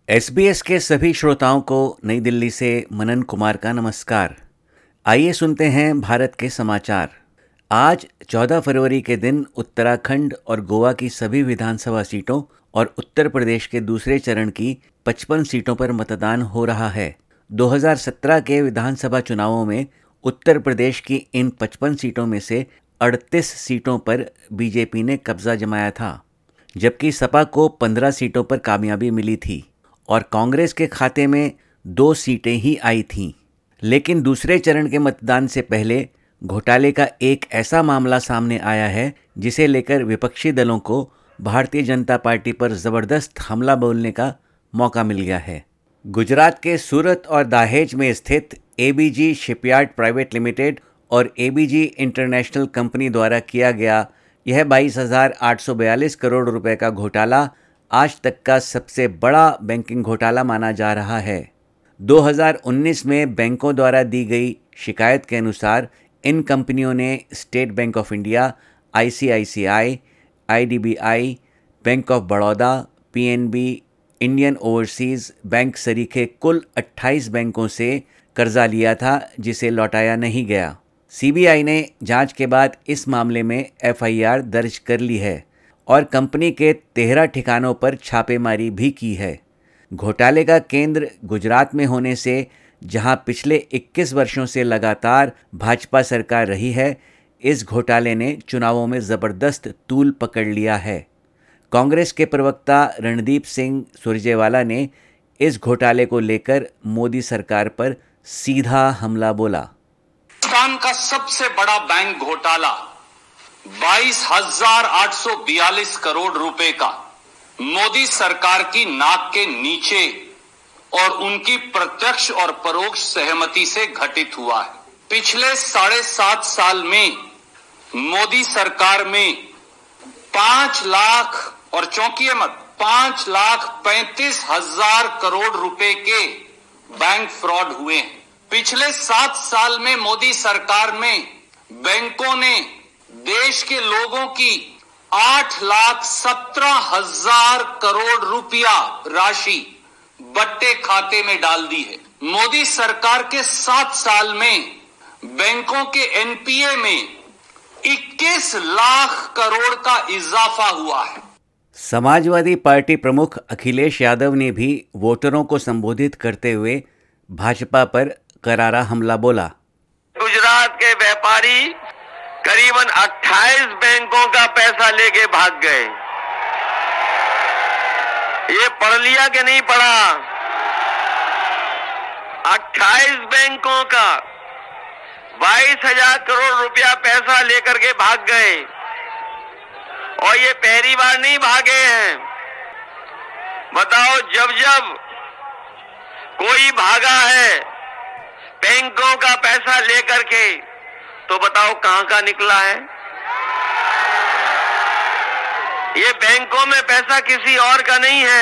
SBS के सभी श्रोताओं को नई दिल्ली से मनन कुमार का नमस्कार। आइए सुनते हैं भारत के समाचार। आज 14 फरवरी के दिन उत्तराखंड और गोवा की सभी विधानसभा सीटों और उत्तर प्रदेश के दूसरे चरण की 55 सीटों पर मतदान हो रहा है। 2017 के विधानसभा चुनावों में उत्तर प्रदेश की इन 55 सीटों में से 38 सीटों पर बीजेपी ने कब्जा जमाया था, जबकि सपा को 15 सीटों पर कामयाबी मिली थी और कांग्रेस के खाते में 2 सीटें ही आई थीं। लेकिन दूसरे चरण के मतदान से पहले घोटाले का एक ऐसा मामला सामने आया है जिसे लेकर विपक्षी दलों को भारतीय जनता पार्टी पर ज़बरदस्त हमला बोलने का मौका मिल गया है। गुजरात के सूरत और दाहेज में स्थित एबीजी शिपयार्ड प्राइवेट लिमिटेड और एबीजी इंटरनेशनल कंपनी द्वारा किया गया यह 22,842 करोड़ रुपए का घोटाला आज तक का सबसे बड़ा बैंकिंग घोटाला माना जा रहा है। 2019 में बैंकों द्वारा दी गई शिकायत के अनुसार इन कंपनियों ने State Bank of India, ICICI, IDBI, Bank of Baroda, PNB, Indian Overseas Bank सरीखे कुल 28 बैंकों से कर्जा लिया था जिसे लौटाया नहीं गया। सीबीआई ने जांच के बाद इस मामले में एफआईआर दर्ज कर ली है और कंपनी के 13 ठिकानों पर छापेमारी भी की है। घोटाले का केंद्र गुजरात में होने से जहां पिछले 21 वर्षों से लगातार भाजपा सरकार रही है, इस घोटाले ने चुनावों में ज़बरदस्त तूल पकड़ लिया है। कांग्रेस के प्रवक्ता रणदीप सिंह सुरजेवाला ने इस घोटाले को लेकर मोदी सरकार पर सीधा हमला बोला। पाकिस्तान का सबसे बड़ा बैंक घोटाला 22,842 करोड़ रुपए का मोदी सरकार की नाक के नीचे और उनकी प्रत्यक्ष और परोक्ष सहमति से घटित हुआ है। पिछले 7.5 साल में मोदी सरकार में 5 लाख और चौंकिए मत 5,35,000 करोड़ रुपए के बैंक फ्रॉड हुए हैं। पिछले 7 साल में मोदी सरकार में बैंकों ने देश के लोगों की 8,17,000 करोड़ रुपया राशि बट्टे खाते में डाल दी है। मोदी सरकार के 7 साल में बैंकों के एनपीए में 21 लाख करोड़ का इजाफा हुआ है। समाजवादी पार्टी प्रमुख अखिलेश यादव ने भी वोटरों को संबोधित करते हुए भाजपा पर करारा हमला बोला। गुजरात के व्यापारी करीबन 28 बैंकों का पैसा लेके भाग गए। ये पढ़ लिया कि नहीं पढ़ा? 28 बैंकों का 22,000 करोड़ रुपया पैसा लेकर के भाग गए और ये पहली बार नहीं भागे हैं। बताओ, जब जब कोई भागा है बैंकों का पैसा लेकर के, तो बताओ कहां का निकला है? ये बैंकों में पैसा किसी और का नहीं है,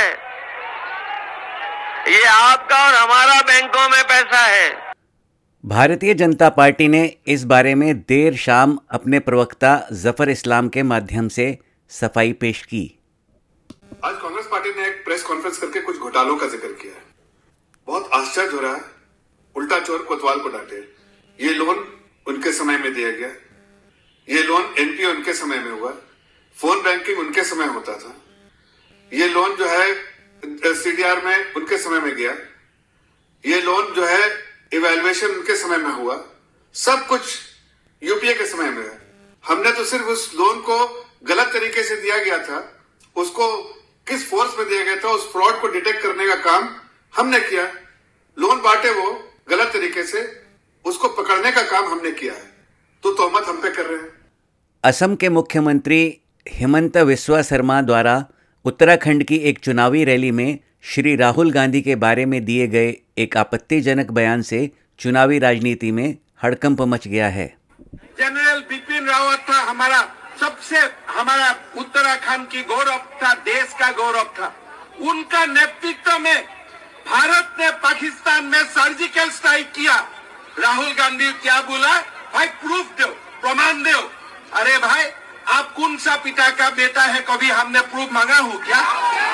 ये आपका और हमारा बैंकों में पैसा है। भारतीय जनता पार्टी ने इस बारे में देर शाम अपने प्रवक्ता जफर इस्लाम के माध्यम से सफाई पेश की। आज कांग्रेस पार्टी ने एक प्रेस कॉन्फ्रेंस करके कुछ घोटालों का जिक्र किया है। बहुत आश्चर्य हो रहा है। उल्टा चोर कोतवाल को डांटे। ये लोन उनके समय में दिया गया, ये लोन एनपीए उनके समय में हुआ, फोन बैंकिंग उनके समय होता था, ये लोन जो है सीडीआर में उनके समय में गया, ये लोन जो है इवैल्यूएशन उनके समय में हुआ, सब कुछ यूपीए के समय में है। हमने तो सिर्फ उस लोन को गलत तरीके से दिया गया था, उसको किस फोर्स में दिया गया था, उस फ्रॉड को डिटेक्ट करने का काम हमने किया। लोन बांटे वो गलत तरीके से, उसको पकड़ने का काम हमने किया है, तो तोहमत हम पे कर रहे हैं। असम के मुख्यमंत्री हिमंत बिस्वा शर्मा द्वारा उत्तराखंड की एक चुनावी रैली में श्री राहुल गांधी के बारे में दिए गए एक आपत्तिजनक बयान से चुनावी राजनीति में हड़कंप मच गया है। जनरल बिपिन रावत था हमारा उत्तराखंड की गौरव था, देश का गौरव था। उनका नेतृत्व में भारत ने पाकिस्तान में सर्जिकल स्ट्राइक किया। राहुल गांधी क्या बोला? भाई प्रूफ दो, प्रमाण दो। अरे भाई, आप कौन सा पिता का बेटा है? कभी हमने प्रूफ मांगा हो क्या?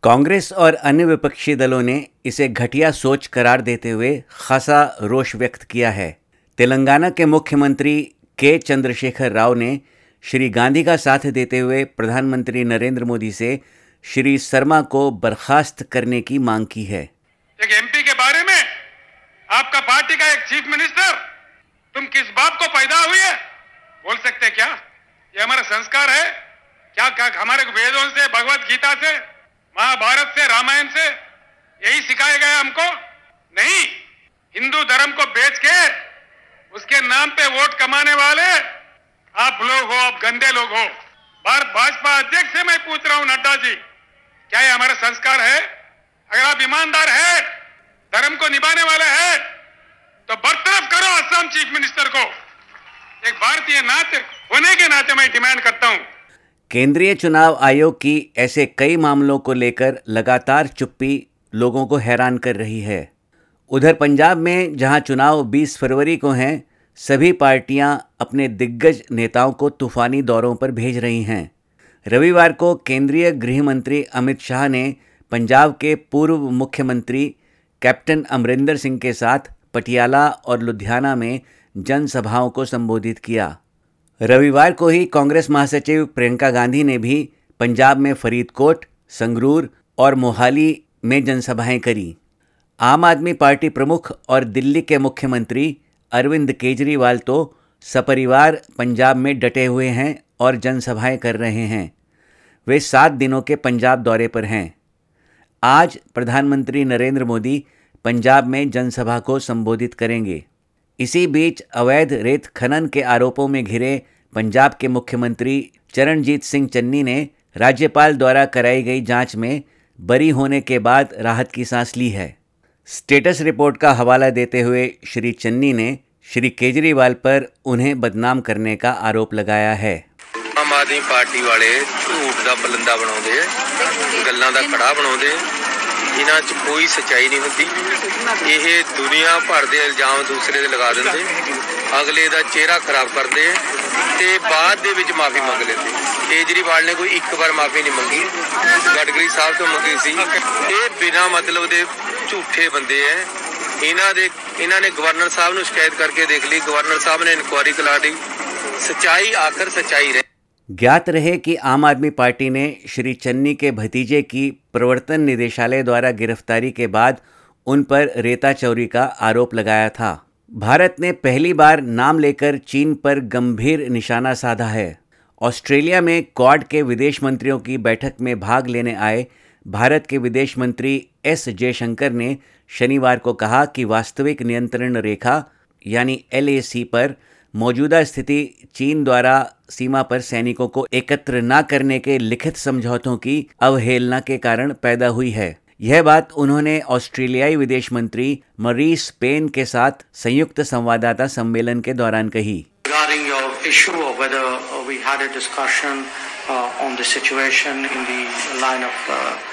कांग्रेस और अन्य विपक्षी दलों ने इसे घटिया सोच करार देते हुए खासा रोष व्यक्त किया है। तेलंगाना के मुख्यमंत्री के चंद्रशेखर राव ने श्री गांधी का साथ देते हुए प्रधानमंत्री नरेंद्र मोदी से श्री शर्मा को बर्खास्त करने की मांग की है। एक एमपी के बारे में आपका पार्टी का एक चीफ मिनिस्टर, तुम किस बाप को पैदा हुए बोल सकते क्या? ये हमारा संस्कार है क्या? हमारे वेदों से, भगवत गीता से, महाभारत से, रामायण से यही सिखाया गया हमको? नहीं। हिंदू धर्म को बेच के उसके नाम पे वोट कमाने वाले आप लोग हो, आप गंदे लोग हो। भारत भाजपा अध्यक्ष से मैं पूछ रहा हूं, नड्डा जी, क्या ये हमारा संस्कार है? अगर आप ईमानदार है, धर्म को निभाने वाले हैं, तो बरतरफ करो असम चीफ मिनिस्टर को। एक भारतीय नाते होने के नाते मैं डिमांड करता हूं। केंद्रीय चुनाव आयोग की ऐसे कई मामलों को लेकर लगातार चुप्पी लोगों को हैरान कर रही है। उधर पंजाब में जहां चुनाव 20 फरवरी को हैं, सभी पार्टियां अपने दिग्गज नेताओं को तूफानी दौरों पर भेज रही हैं। रविवार को केंद्रीय गृह मंत्री अमित शाह ने पंजाब के पूर्व मुख्यमंत्री कैप्टन अमरिंदर सिंह के साथ पटियाला और लुधियाना में जनसभाओं को संबोधित किया। रविवार को ही कांग्रेस महासचिव प्रियंका गांधी ने भी पंजाब में फरीदकोट, संगरूर और मोहाली में जनसभाएं करी। आम आदमी पार्टी प्रमुख और दिल्ली के मुख्यमंत्री अरविंद केजरीवाल तो सपरिवार पंजाब में डटे हुए हैं और जनसभाएं कर रहे हैं। वे 7 दिनों के पंजाब दौरे पर हैं। आज प्रधानमंत्री नरेंद्र मोदी पंजाब में जनसभा को संबोधित करेंगे। इसी बीच अवैध रेत खनन के आरोपों में घिरे पंजाब के मुख्यमंत्री चरणजीत सिंह चन्नी ने राज्यपाल द्वारा कराई गई जांच में बरी होने के बाद राहत की सांस ली है। स्टेटस रिपोर्ट का हवाला देते हुए श्री चन्नी ने श्री केजरीवाल पर उन्हें बदनाम करने का आरोप लगाया है। आम आदमी पार्टी वाले झूठ का बलंदा बनाते, गल्लां दा कड़ा बनाते, इन्हां च कोई सच्चाई नहीं होती। ये दुनिया भर के इल्जाम दूसरे दे लगा देंगे, अगले का चेहरा खराब करते ते बाद दे विच माफी मंग लेंदे। केजरीवाल ने कोई एक बार माफी नहीं मंगी, गडकरी साहब तो मंगी सी। ये बिना मतलब दे झूठे बंदे हैं। इन्हां ने गवर्नर साहब नूं शिकायत करके देख ली, गवर्नर साहब ने इंक्वायरी करा दी। सच्चाई आखिर सच्चाई रहे। ज्ञात रहे कि आम आदमी पार्टी ने श्री चन्नी के भतीजे की प्रवर्तन निदेशालय द्वारा गिरफ्तारी के बाद उन पर रेता चोरी का आरोप लगाया था। भारत ने पहली बार नाम लेकर चीन पर गंभीर निशाना साधा है। ऑस्ट्रेलिया में क्वाड के विदेश मंत्रियों की बैठक में भाग लेने आए भारत के विदेश मंत्री एस जयशंकर ने शनिवार को कहा कि वास्तविक नियंत्रण रेखा यानी LAC पर मौजूदा स्थिति चीन द्वारा सीमा पर सैनिकों को एकत्र न करने के लिखित समझौतों की अवहेलना के कारण पैदा हुई है। यह बात उन्होंने ऑस्ट्रेलियाई विदेश मंत्री मरीस पेन के साथ संयुक्त संवाददाता सम्मेलन के दौरान कही। Regarding your issue of whether we had a discussion on the situation in the line of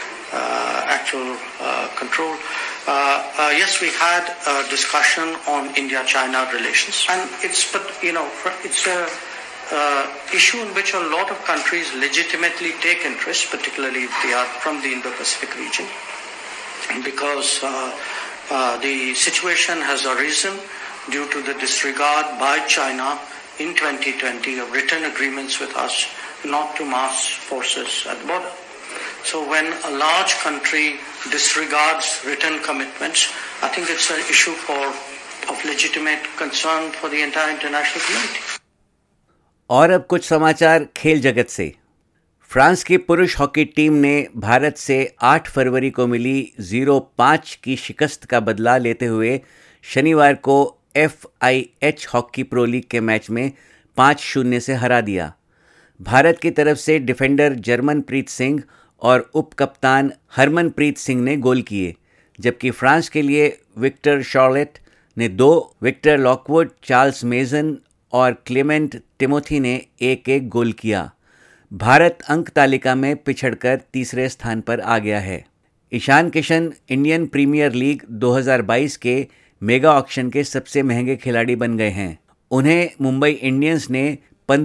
actual control. Yes, we had a discussion on India-China relations, and it's a issue in which a lot of countries legitimately take interest, particularly if they are from the Indo-Pacific region, because the situation has arisen due to the disregard by China in 2020 of written agreements with us not to mass forces at the border. So when a large country disregards written commitments, I think it's an issue of legitimate concern for the entire international community. और अब कुछ समाचार खेल जगत से। France की पुरुष hockey team ने भारत से 8 फरवरी को मिली 0-5 की शिकस्त का बदला लेते हुए शनिवार को FIH हॉकी प्रो लीग के मैच में 5-0 से हरा दिया। भारत की तरफ से डिफेंडर जर्मनप्रीत सिंह और उप कप्तान हरमनप्रीत सिंह ने गोल किए, जबकि फ्रांस के लिए विक्टर शॉर्लेट ने 2, विक्टर लॉकवुड, चार्ल्स मेजन और क्लेमेंट टिमोथी ने 1-1 गोल किया। भारत अंक तालिका में पिछड़कर तीसरे स्थान पर आ गया है। Ishan Kishan Indian Premier League 2022 के मेगा ऑक्शन के सबसे महंगे खिलाड़ी बन गए हैं। उन्हें मुंबई इंडियंस ने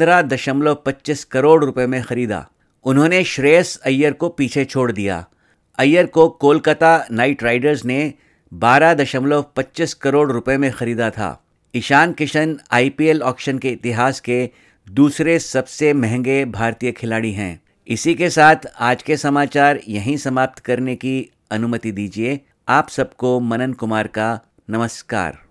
15.25 करोड़ रुपए में खरीदा। उन्होंने श्रेयस अय्यर को पीछे छोड़ दिया। अय्यर को कोलकाता नाइट राइडर्स ने 12.25 करोड़ रुपए में खरीदा था। ईशान किशन आईपीएल ऑक्शन के इतिहास के दूसरे सबसे महंगे भारतीय खिलाड़ी हैं। इसी के साथ आज के समाचार यहीं समाप्त करने की अनुमति दीजिए। आप सबको मनन कुमार का नमस्कार।